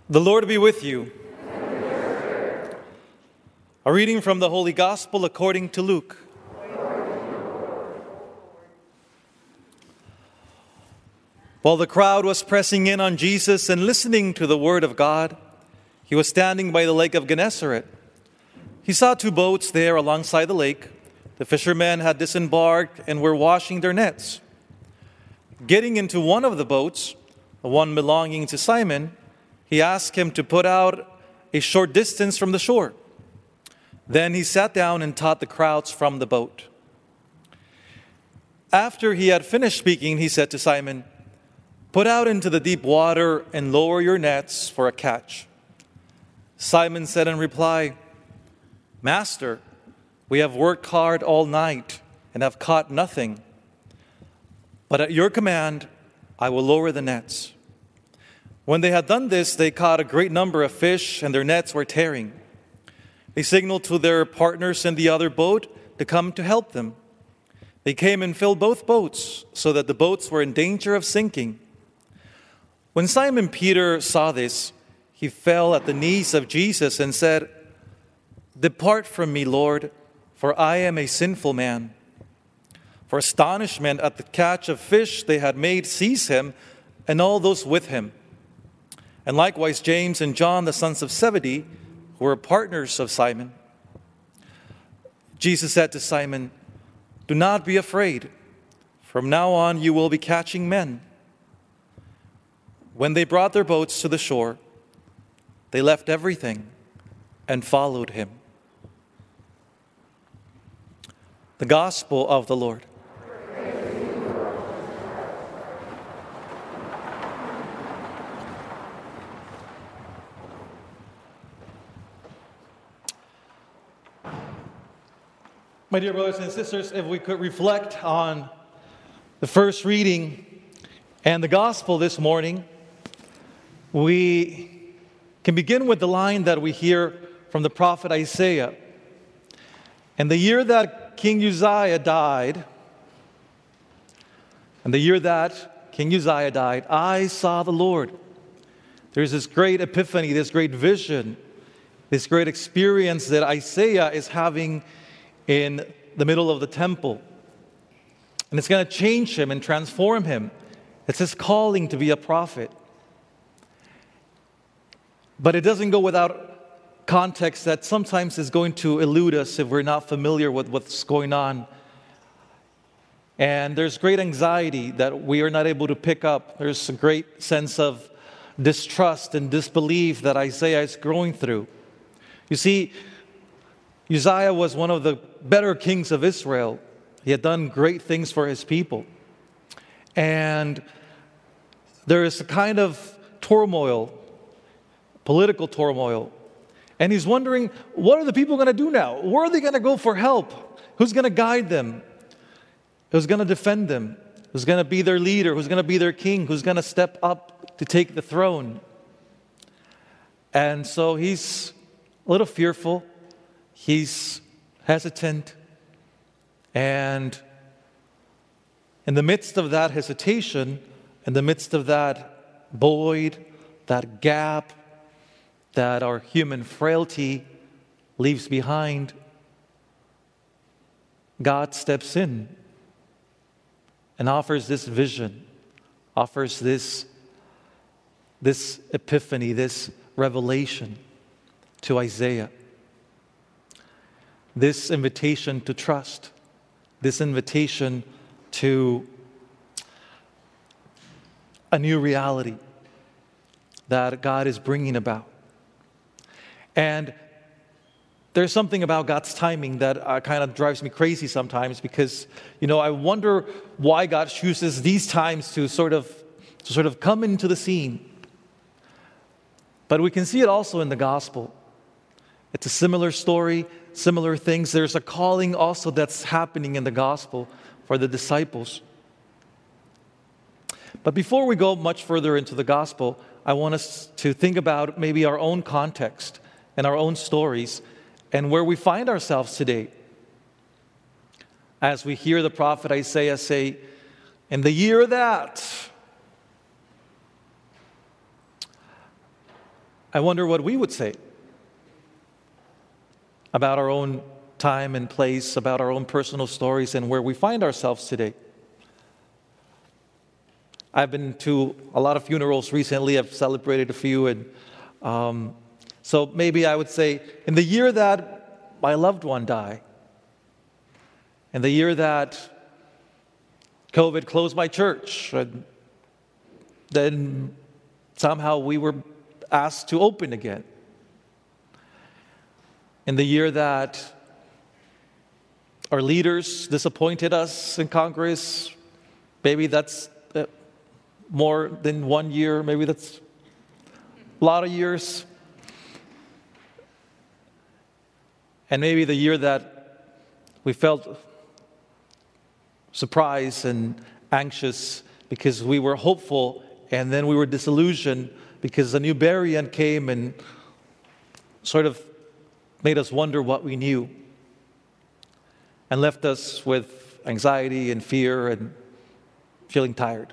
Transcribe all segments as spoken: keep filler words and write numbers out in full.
The Lord be with you. A reading from the Holy Gospel according to Luke. While the crowd was pressing in on Jesus and listening to the word of God, he was standing by the lake of Gennesaret. He saw two boats there alongside the lake. The fishermen had disembarked and were washing their nets. Getting into one of the boats, the one belonging to Simon, he asked him to put out a short distance from the shore. Then he sat down and taught the crowds from the boat. After he had finished speaking, he said to Simon, "Put out into the deep water and lower your nets for a catch." Simon said in reply, "Master, we have worked hard all night and have caught nothing. But at your command, I will lower the nets." When they had done this, they caught a great number of fish, and their nets were tearing. They signaled to their partners in the other boat to come to help them. They came and filled both boats, so that the boats were in danger of sinking. When Simon Peter saw this, he fell at the knees of Jesus and said, "Depart from me, Lord, for I am a sinful man." For astonishment at the catch of fish they had made seized him and all those with him. And likewise James and John, the sons of Zebedee, who were partners of Simon. Jesus said to Simon, "Do not be afraid. From now on you will be catching men." When they brought their boats to the shore, they left everything and followed him. The Gospel of the Lord. My dear brothers and sisters, if we could reflect on the first reading and the Gospel this morning, we can begin with the line that we hear from the prophet Isaiah. "And the year that King Uzziah died, and the year that King Uzziah died, I saw the Lord." There's this great epiphany, this great vision, this great experience that Isaiah is having in the middle of the temple. And it's going to change him and transform him. It's his calling to be a prophet. But it doesn't go without context that sometimes is going to elude us if we're not familiar with what's going on. And there's great anxiety that we are not able to pick up. There's a great sense of distrust and disbelief that Isaiah is going through. You see, Uzziah was one of the better kings of Israel. He had done great things for his people. And there is a kind of turmoil, political turmoil. And he's wondering, what are the people going to do now? Where are they going to go for help? Who's going to guide them? Who's going to defend them? Who's going to be their leader? Who's going to be their king? Who's going to step up to take the throne? And so he's a little fearful. He's hesitant, and in the midst of that hesitation, in the midst of that void, that gap that our human frailty leaves behind, God steps in and offers this vision, offers this, this epiphany, this revelation to Isaiah. This invitation to trust, this invitation to a new reality that God is bringing about. And there's something about God's timing that uh, kind of drives me crazy sometimes, because, you know, I wonder why God chooses these times to sort of, to sort of come into the scene. But we can see it also in the gospel. It's a similar story, similar things. There's a calling also that's happening in the gospel for the disciples. But before we go much further into the gospel, I want us to think about maybe our own context and our own stories and where we find ourselves today. As we hear the prophet Isaiah say, "In the year that," I wonder what we would say about our own time and place, about our own personal stories and where we find ourselves today. I've been to a lot of funerals recently. I've celebrated a few. And um, so maybe I would say, in the year that my loved one died, in the year that COVID closed my church, and then somehow we were asked to open again. In the year that our leaders disappointed us in Congress, maybe that's uh, more than one year, maybe that's a lot of years. And maybe the year that we felt surprised and anxious because we were hopeful, and then we were disillusioned because a new variant came and sort of made us wonder what we knew and left us with anxiety and fear and feeling tired.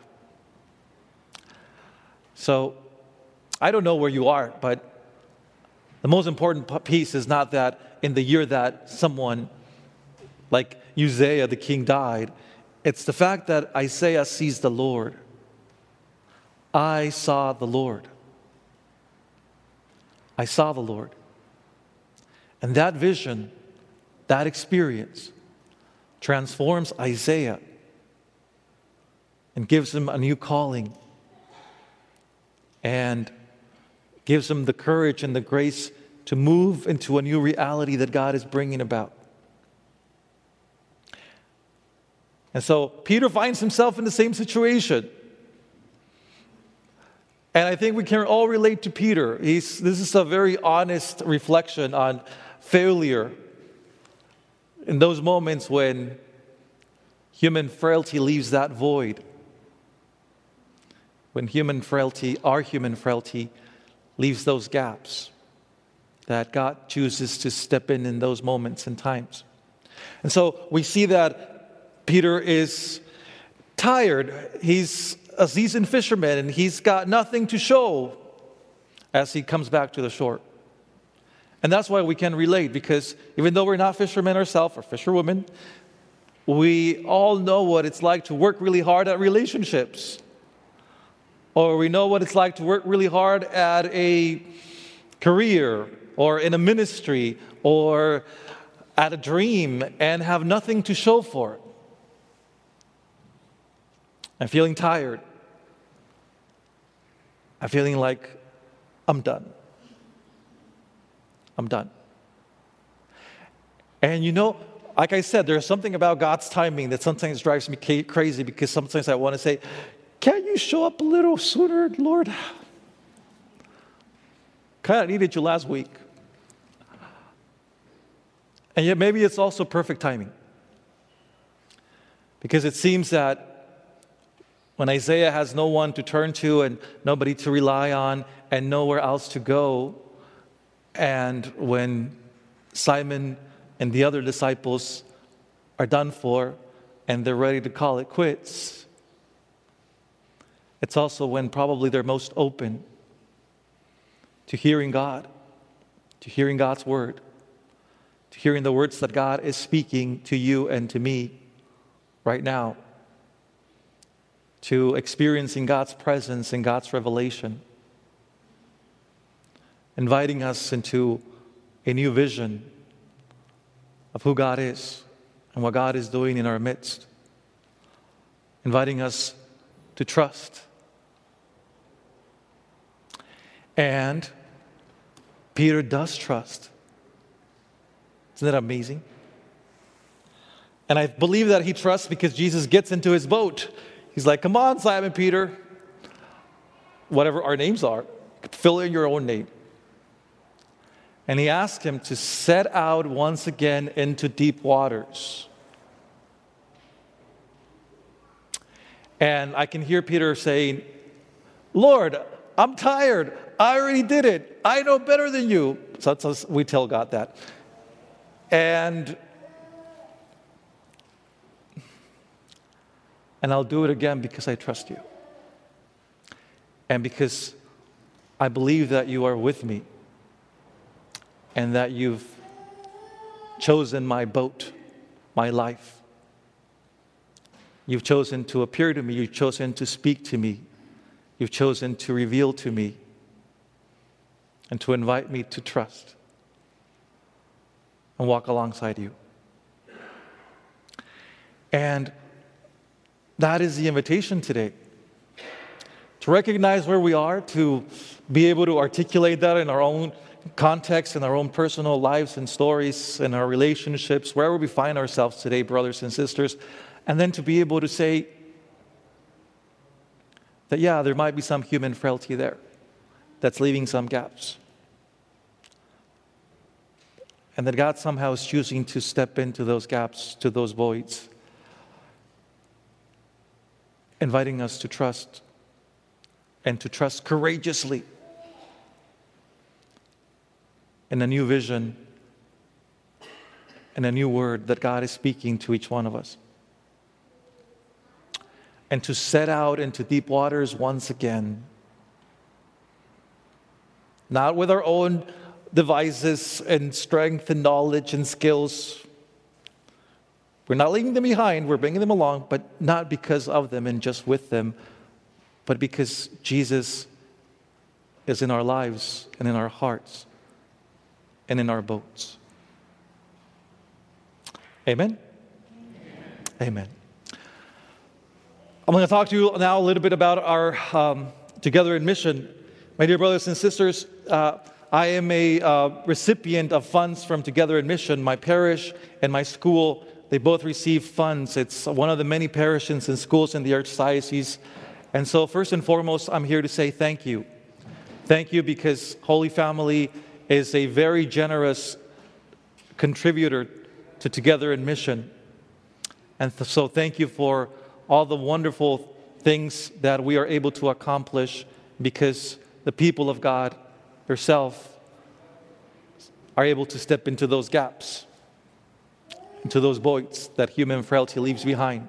So I don't know where you are, but the most important piece is not that in the year that someone like Uzziah the king died, it's the fact that Isaiah sees the Lord. I saw the Lord. I saw the Lord. And that vision, that experience, transforms Isaiah and gives him a new calling and gives him the courage and the grace to move into a new reality that God is bringing about. And so Peter finds himself in the same situation. And I think we can all relate to Peter. He's, this is a very honest reflection on failure in those moments when human frailty leaves that void. When human frailty, our human frailty, leaves those gaps that God chooses to step in in those moments and times. And so we see that Peter is tired. He's a seasoned fisherman, and he's got nothing to show as he comes back to the shore. And that's why we can relate, because even though we're not fishermen ourselves or fisherwomen, we all know what it's like to work really hard at relationships. Or we know what it's like to work really hard at a career or in a ministry or at a dream and have nothing to show for it. I'm feeling tired. I'm feeling like I'm done. I'm done. And you know, like I said, there's something about God's timing that sometimes drives me crazy, because sometimes I want to say, can't you show up a little sooner, Lord? Kind of needed you last week. And yet maybe it's also perfect timing. Because it seems that when Isaiah has no one to turn to and nobody to rely on and nowhere else to go, and when Simon and the other disciples are done for and they're ready to call it quits, it's also when probably they're most open to hearing God, to hearing God's word, to hearing the words that God is speaking to you and to me right now, to experiencing God's presence and God's revelation, inviting us into a new vision of who God is and what God is doing in our midst, inviting us to trust. And Peter does trust. Isn't that amazing? And I believe that he trusts because Jesus gets into his boat. He's like, come on, Simon Peter. Whatever our names are, fill in your own name. And he asked him to set out once again into deep waters. And I can hear Peter saying, Lord, I'm tired. I already did it. I know better than you. So that's, we tell God that. And And I'll do it again because I trust you. And because I believe that you are with me and that you've chosen my boat, my life. You've chosen to appear to me. You've chosen to speak to me. You've chosen to reveal to me and to invite me to trust and walk alongside you. And that is the invitation today. To recognize where we are, to be able to articulate that in our own context, in our own personal lives and stories, in our relationships, wherever we find ourselves today, brothers and sisters, and then to be able to say that, yeah, there might be some human frailty there that's leaving some gaps. And that God somehow is choosing to step into those gaps, to those voids, inviting us to trust and to trust courageously in a new vision and a new word that God is speaking to each one of us. And to set out into deep waters once again. Not with our own devices and strength and knowledge and skills. We're not leaving them behind, we're bringing them along, but not because of them and just with them, but because Jesus is in our lives and in our hearts and in our boats. Amen? Amen. Amen. I'm going to talk to you now a little bit about our um, Together in Mission. My dear brothers and sisters, uh, I am a uh, recipient of funds from Together in Mission. My parish and my school, they both receive funds. It's one of the many parishes and schools in the Archdiocese. And so first and foremost, I'm here to say thank you. Thank you because Holy Family is a very generous contributor to Together in Mission. And th- so thank you for all the wonderful things that we are able to accomplish because the people of God herself are able to step into those gaps, into those voids that human frailty leaves behind.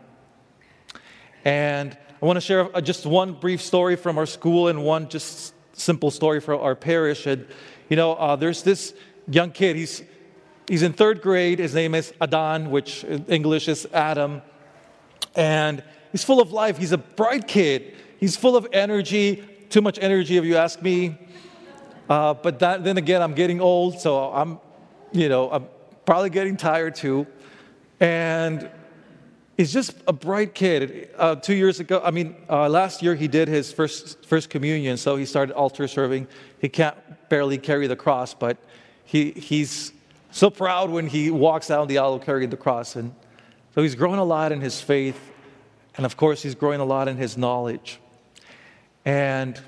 And I want to share just one brief story from our school and one just simple story from our parish. And, you know, uh, there's this young kid. He's he's in third grade. His name is Adan, which in English is Adam. And he's full of life. He's a bright kid. He's full of energy, too much energy if you ask me. Uh, but that, then again, I'm getting old, so I'm, you know, I'm probably getting tired too. And he's just a bright kid. Uh, two years ago, I mean, uh, last year he did his first first communion, so he started altar serving. He can't barely carry the cross, but he he's so proud when he walks down the aisle carrying the cross. And so he's growing a lot in his faith, and of course, he's growing a lot in his knowledge. And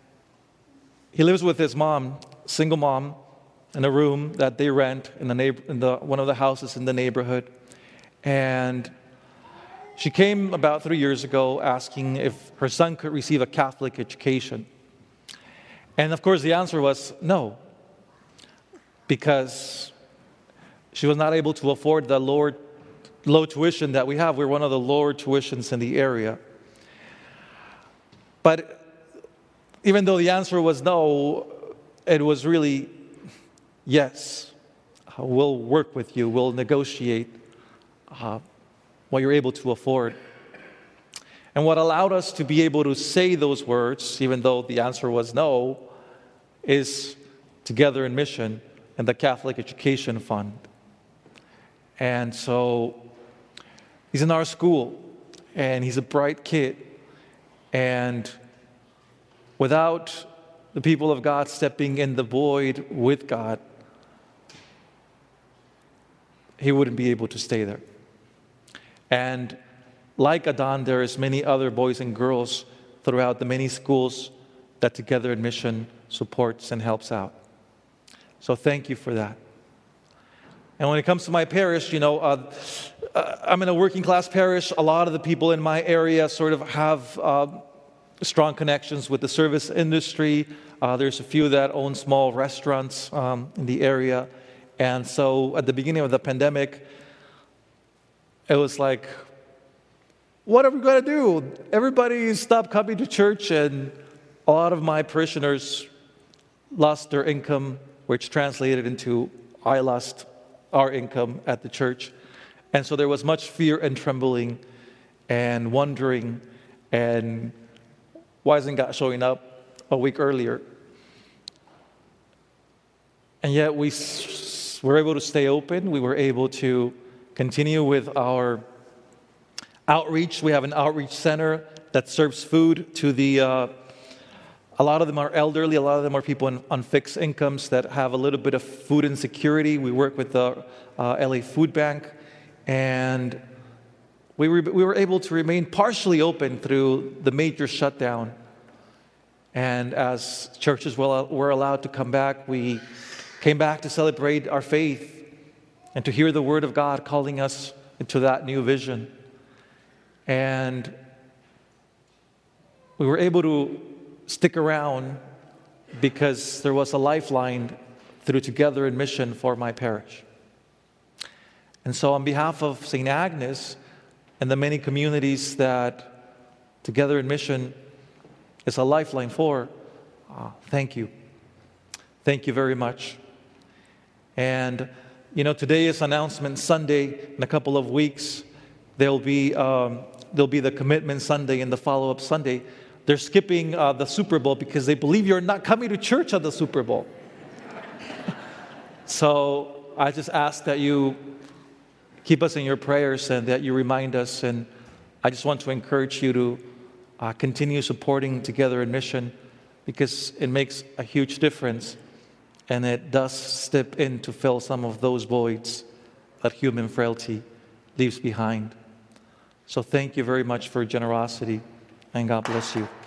he lives with his mom, single mom, in a room that they rent in the neighbor, in the one of the houses in the neighborhood. And she came about three years ago asking if her son could receive a Catholic education. And of course, the answer was no, because she was not able to afford the lower, low tuition that we have. We're one of the lower tuitions in the area. But even though the answer was no, it was really yes. We'll work with you. We'll negotiate uh, what you're able to afford. And what allowed us to be able to say those words, even though the answer was no, is Together in Mission and the Catholic Education Fund. And so he's in our school, and he's a bright kid. And without the people of God stepping in the void with God, he wouldn't be able to stay there. And like Adan, there is many other boys and girls throughout the many schools that Together in Mission supports and helps out. So thank you for that. And when it comes to my parish, you know, uh, I'm in a working class parish. A lot of the people in my area sort of have uh, strong connections with the service industry. Uh, there's a few that own small restaurants um, in the area. And so at the beginning of the pandemic, it was like, what are we going to do? Everybody stopped coming to church, and a lot of my parishioners lost their income, which translated into I lost our income at the church. And so there was much fear and trembling and wondering, and why isn't God showing up a week earlier? And yet we were able to stay open. We were able to continue with our outreach. We have an outreach center that serves food to the, uh, a lot of them are elderly, a lot of them are people on, on fixed incomes that have a little bit of food insecurity. We work with the uh, L A Food Bank, and we were, we were able to remain partially open through the major shutdown. And as churches were allowed to come back, we came back to celebrate our faith and to hear the Word of God calling us into that new vision. And we were able to stick around because there was a lifeline through Together in Mission for my parish. And so on behalf of Saint Agnes and the many communities that Together in Mission is a lifeline for, uh, thank you. Thank you very much. And, you know, today is Announcement Sunday. In a couple of weeks, there'll be, um, there'll be the Commitment Sunday and the Follow-Up Sunday. They're skipping uh, the Super Bowl because they believe you're not coming to church on the Super Bowl. So I just ask that you keep us in your prayers and that you remind us. And I just want to encourage you to uh, continue supporting Together in Mission, because it makes a huge difference, and it does step in to fill some of those voids that human frailty leaves behind. So thank you very much for your generosity, and God bless you.